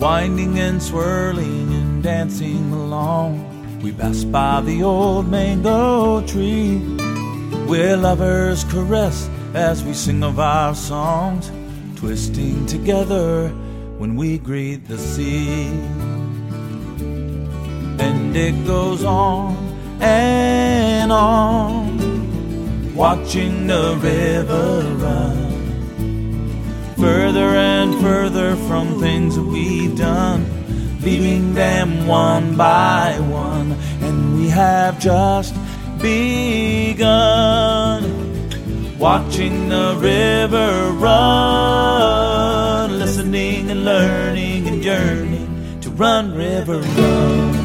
winding and swirling and dancing along. We pass by the old mango tree, where lovers caress as we sing of our songs, twisting together when we greet the sea. And it goes on and on, watching the river run further and further from things that we've done, leaving them one by one. And we have just begun, watching the river run, listening and learning and yearning to run, river, run.